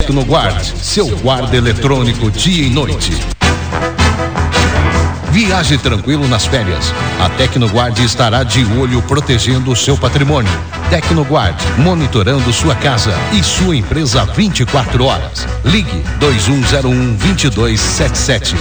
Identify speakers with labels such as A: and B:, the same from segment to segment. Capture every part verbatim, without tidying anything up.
A: Tecnoguard, seu guarda eletrônico dia e noite. Viaje tranquilo nas férias. A Tecnoguard estará de olho protegendo o seu patrimônio. Tecnoguard, monitorando sua casa e sua empresa vinte e quatro horas. Ligue dois um zero um, dois dois sete sete.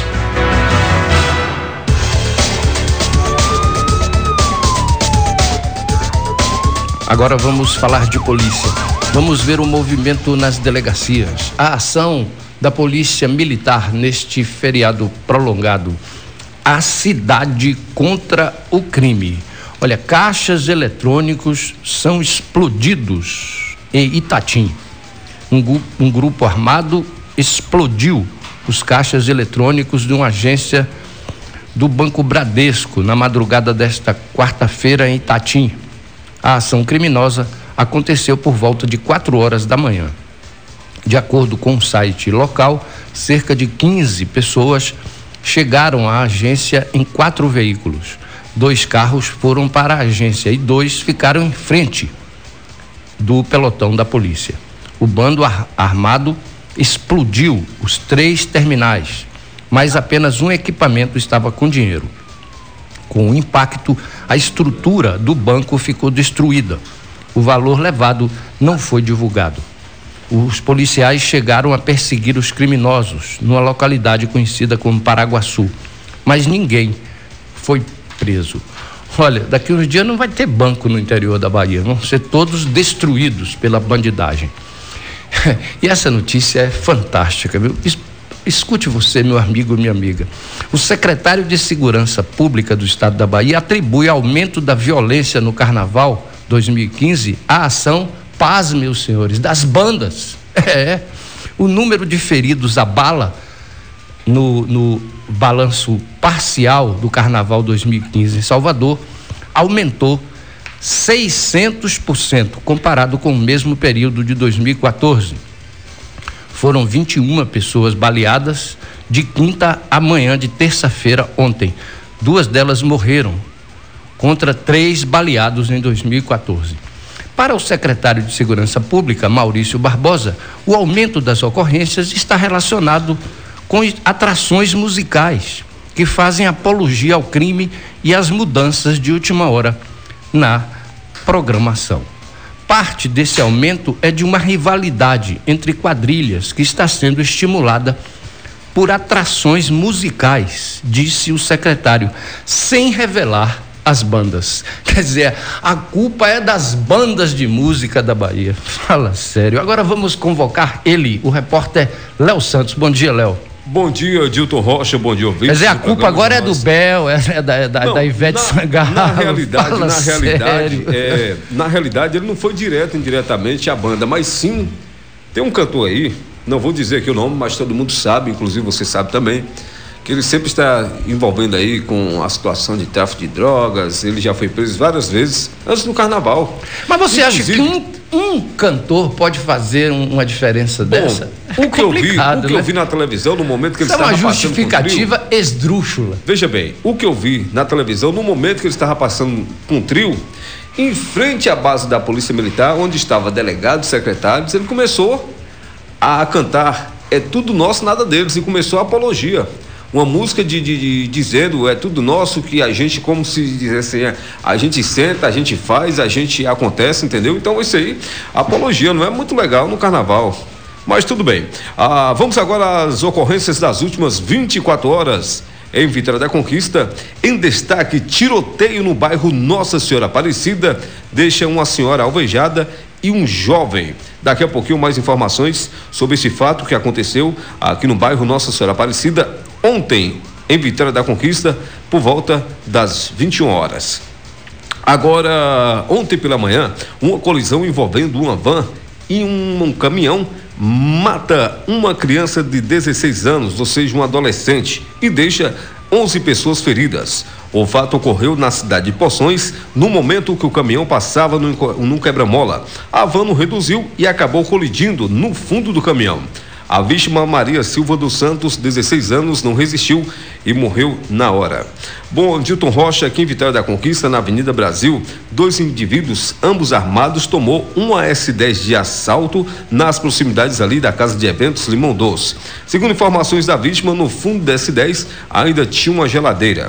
B: Agora vamos falar de polícia. Vamos ver o movimento nas delegacias. A ação da Polícia Militar neste feriado prolongado. A cidade contra o crime. Olha, caixas eletrônicos são explodidos em Itatim. Um, gu- um grupo armado explodiu os caixas eletrônicos de uma agência do Banco Bradesco na madrugada desta quarta-feira em Itatim. A ação criminosa aconteceu por volta de quatro horas da manhã. De acordo com o site local, cerca de quinze pessoas chegaram à agência em quatro veículos. Dois carros foram para a agência e dois ficaram em frente do pelotão da polícia. O bando ar- armado explodiu os três terminais, mas apenas um equipamento estava com dinheiro. Com o impacto, a estrutura do banco ficou destruída. O valor levado não foi divulgado. Os policiais chegaram a perseguir os criminosos numa localidade conhecida como Paraguaçu, mas ninguém foi preso. Olha, daqui uns dias não vai ter banco no interior da Bahia, vão ser todos destruídos pela bandidagem. E essa notícia é fantástica, viu? Es- Escute você, meu amigo, minha amiga. O secretário de Segurança Pública do Estado da Bahia atribui aumento da violência no Carnaval dois mil e quinze à ação, pasme, meus senhores, das bandas. É, o número de feridos à bala no, no balanço parcial do Carnaval dois mil e quinze em Salvador aumentou seiscentos por cento comparado com o mesmo período de dois mil e quatorze. Foram vinte e uma pessoas baleadas de quinta à manhã de terça-feira ontem. Duas delas morreram, contra três baleados em dois mil e quatorze. Para o secretário de Segurança Pública, Maurício Barbosa, o aumento das ocorrências está relacionado com atrações musicais que fazem apologia ao crime e as mudanças de última hora na programação. Parte desse aumento é de uma rivalidade entre quadrilhas que está sendo estimulada por atrações musicais, disse o secretário, sem revelar as bandas. Quer dizer, a culpa é das bandas de música da Bahia. Fala sério. Agora vamos convocar ele, o repórter Léo Santos. Bom dia, Léo.
C: Bom dia, Dilton Rocha, bom dia, ouvintes.
B: Quer dizer, a culpa agora é do Bel, é da, é da,
C: Não,
B: da Ivete
C: na,
B: Sangalo.
C: Na realidade,
B: Fala
C: na
B: sério.
C: realidade, é, na realidade, ele não foi direto, indiretamente à banda, mas sim, tem um cantor aí, não vou dizer aqui o nome, mas todo mundo sabe, inclusive você sabe também, que ele sempre está envolvendo aí com a situação de tráfico de drogas, ele já foi preso várias vezes antes do Carnaval.
B: Mas você
C: Inclusive,
B: acha que um Um cantor pode fazer um, uma diferença
C: bom,
B: dessa?
C: o que eu vi, o que
B: né?
C: eu vi na televisão no momento que ele
B: Isso é
C: estava
B: uma
C: passando com o trio,
B: justificativa esdrúxula.
C: veja bem, o que eu vi na televisão no momento que ele estava passando com um trio, em frente à base da Polícia Militar, onde estava delegados, secretários, ele começou a cantar "É tudo nosso, nada deles", e começou a apologia. Uma música de, de, de dizendo é tudo nosso, que a gente, como se dissesse assim, a gente senta, a gente faz, a gente acontece, entendeu? Então isso aí, apologia, não é muito legal no Carnaval. Mas tudo bem. Ah, vamos agora às ocorrências das últimas vinte e quatro horas. Em Vitória da Conquista, em destaque, tiroteio no bairro Nossa Senhora Aparecida deixa uma senhora alvejada e um jovem. Daqui a pouquinho mais informações sobre esse fato que aconteceu aqui no bairro Nossa Senhora Aparecida ontem, em Vitória da Conquista, por volta das vinte e uma horas. Agora, ontem pela manhã, uma colisão envolvendo uma van e um, um caminhão mata uma criança de dezesseis anos, ou seja, um adolescente, e deixa onze pessoas feridas. O fato ocorreu na cidade de Poções, no momento que o caminhão passava num, num quebra-mola. A van não reduziu e acabou colidindo no fundo do caminhão. A vítima, Maria Silva dos Santos, dezesseis anos, não resistiu e morreu na hora. Bom, Dilton Rocha, aqui em Vitória da Conquista, na Avenida Brasil, dois indivíduos, ambos armados, tomou um A S dez de assalto nas proximidades ali da Casa de Eventos Limão Doce. Segundo informações da vítima, no fundo da S dez ainda tinha uma geladeira.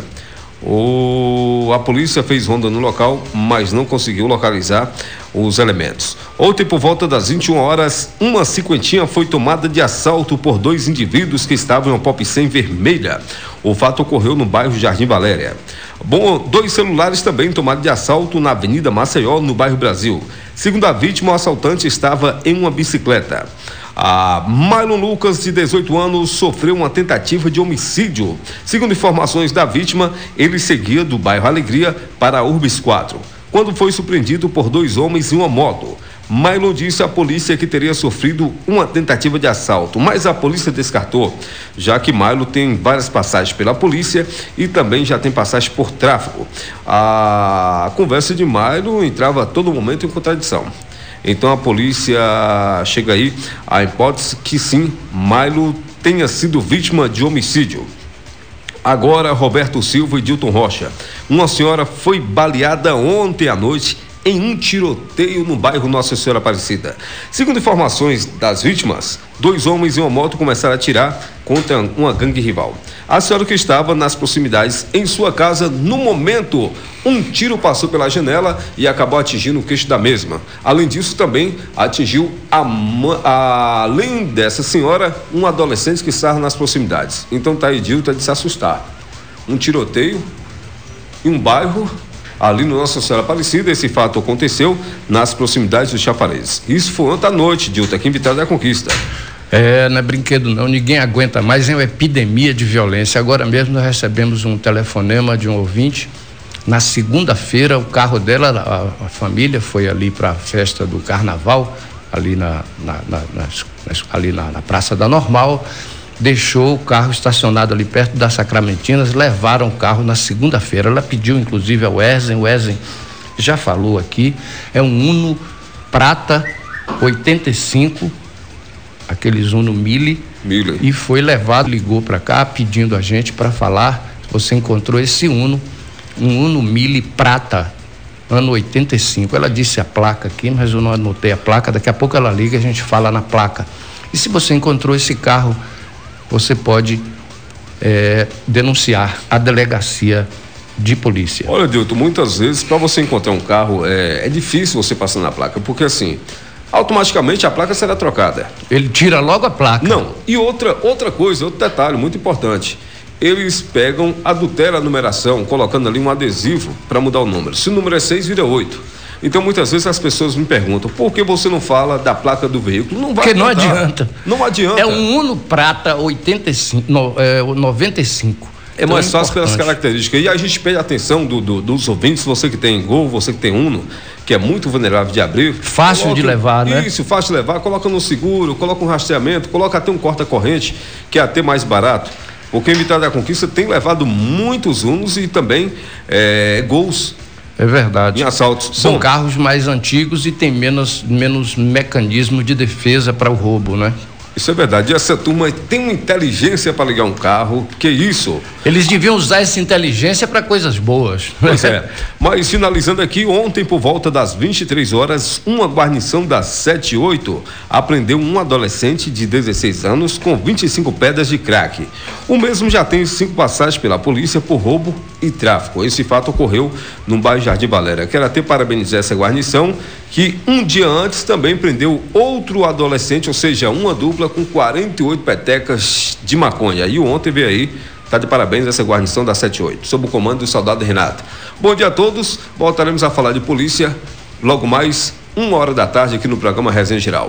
C: O... A polícia fez ronda no local, mas não conseguiu localizar os elementos. Ontem, por volta das vinte e uma horas, uma cinquentinha foi tomada de assalto por dois indivíduos que estavam em uma Pop cem vermelha. O fato ocorreu no bairro Jardim Valéria. Bom, dois celulares também tomados de assalto na Avenida Maceió, no bairro Brasil. Segundo a vítima, o assaltante estava em uma bicicleta. A Mylon Lucas, de dezoito anos, sofreu uma tentativa de homicídio. Segundo informações da vítima, ele seguia do bairro Alegria para a Urbis quatro, quando foi surpreendido por dois homens em uma moto. Mylon disse à polícia que teria sofrido uma tentativa de assalto, mas a polícia descartou, já que Mylon tem várias passagens pela polícia e também já tem passagem por tráfico. A conversa de Mylon entrava a todo momento em contradição. Então a polícia chega aí à hipótese que sim, Mylon tenha sido vítima de homicídio. Agora, Roberto Silva e Dilton Rocha. Uma senhora foi baleada ontem à noite em um tiroteio no bairro Nossa Senhora Aparecida. Segundo informações das vítimas, dois homens em uma moto começaram a atirar contra uma gangue rival. A senhora que estava nas proximidades em sua casa, no momento, um tiro passou pela janela e acabou atingindo o queixo da mesma. Além disso, também atingiu, a, a, além dessa senhora, um adolescente que estava nas proximidades. Então tá aí, Dilton, de se assustar. Um tiroteio em um bairro ali no Nossa Senhora Aparecida. Esse fato aconteceu nas proximidades dos Chafariz. Isso foi ontem à noite, Dilton, aqui em Vitória da Conquista.
B: É, não é brinquedo não, ninguém aguenta mais, é uma epidemia de violência. Agora mesmo nós recebemos um telefonema de um ouvinte. Na segunda-feira o carro dela, a, a família foi ali para a festa do carnaval, ali na, na, na, nas, nas, ali na, na Praça da Normal, deixou o carro estacionado ali perto das Sacramentinas, levaram o carro na segunda-feira. Ela pediu inclusive ao Wesley, o Wesley já falou aqui, é um Uno prata oitenta e cinco, aqueles Uno Mille,
C: Mille.
B: E foi levado, ligou para cá pedindo a gente para falar. Você encontrou esse Uno, um Uno Mille prata, ano oitenta e cinco. Ela disse a placa aqui, mas eu não anotei a placa. Daqui a pouco ela liga e a gente fala na placa. E se você encontrou esse carro, você pode é, denunciar a delegacia de polícia.
C: Olha, Dilton, muitas vezes para você encontrar um carro é, é difícil você passar na placa, porque assim, automaticamente a placa será trocada.
B: Ele tira logo a placa.
C: Não, e outra, outra coisa, outro detalhe muito importante, eles pegam, adulteram a numeração, colocando ali um adesivo para mudar o número. Se o número é seis, vira oito. Então muitas vezes as pessoas me perguntam, por que você não fala da placa do veículo? Não vai
B: Porque não adianta.
C: Não adianta.
B: É um Uno prata oitenta e cinco, no, é, noventa e cinco.
C: É
B: então
C: mais
B: é
C: fácil pelas
B: importante.
C: características. E a gente pede a atenção do, do, dos ouvintes, você que tem Gol, você que tem Uno, que é muito vulnerável de abrir.
B: Fácil
C: coloca,
B: de levar, né?
C: Isso, fácil de levar. Coloca no seguro, coloca um rastreamento, coloca até um corta-corrente, que é até mais barato. Porque em Vitória da Conquista tem levado muitos Unos e também é, Gols.
B: É verdade.
C: Em assaltos.
B: São
C: Bom,
B: carros mais antigos e tem menos, menos mecanismo de defesa para o roubo, né?
C: Isso é verdade. E essa turma tem uma inteligência para ligar um carro, que isso?
B: Eles deviam usar essa inteligência para coisas boas.
C: Pois é. Mas finalizando aqui, ontem por volta das vinte e três horas, uma guarnição da sete e oito apreendeu um adolescente de dezesseis anos com vinte e cinco pedras de crack. O mesmo já tem cinco passagens pela polícia por roubo e tráfico. Esse fato ocorreu no bairro Jardim Valéria. Quero até parabenizar essa guarnição, que um dia antes também prendeu outro adolescente, ou seja, uma dupla com quarenta e oito petecas de maconha. E ontem veio aí, tá de parabéns essa guarnição da sete e oito, sob o comando do soldado Renato. Bom dia a todos, voltaremos a falar de polícia logo mais, uma hora da tarde aqui no programa Resenha Geral.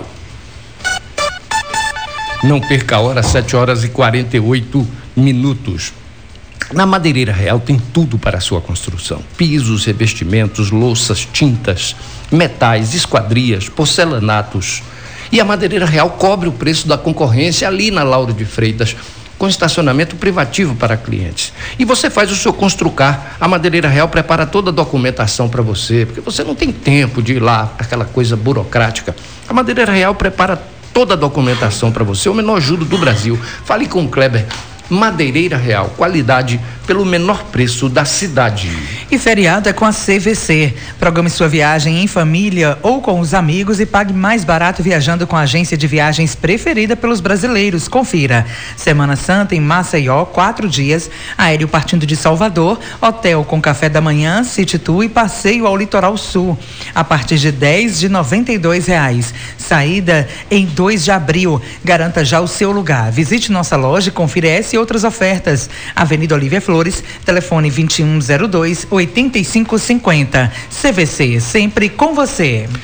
B: Não perca a hora, sete horas e quarenta e oito minutos. Na Madeireira Real tem tudo para a sua construção: pisos, revestimentos, louças, tintas, metais, esquadrias, porcelanatos. E a Madeireira Real cobre o preço da concorrência ali na Lauro de Freitas, com estacionamento privativo para clientes. E você faz o seu Construcar. A Madeireira Real prepara toda a documentação para você, porque você não tem tempo de ir lá, aquela coisa burocrática. A Madeireira Real prepara toda a documentação para você, o menor juro do Brasil. Fale com o Kleber. Madeireira Real, qualidade pelo menor preço da cidade.
D: E feriado é com a C V C. Programe sua viagem em família ou com os amigos e pague mais barato viajando com a agência de viagens preferida pelos brasileiros. Confira. Semana Santa em Maceió, quatro dias, aéreo partindo de Salvador, hotel com café da manhã, City Tour e passeio ao Litoral Sul. A partir de dez de noventa e dois reais. Saída em dois de abril. Garanta já o seu lugar. Visite nossa loja e confira essa e outras ofertas. Avenida Olívia Flores, telefone vinte e um zero dois, oitenta e cinco cinquenta. C V C, sempre com você.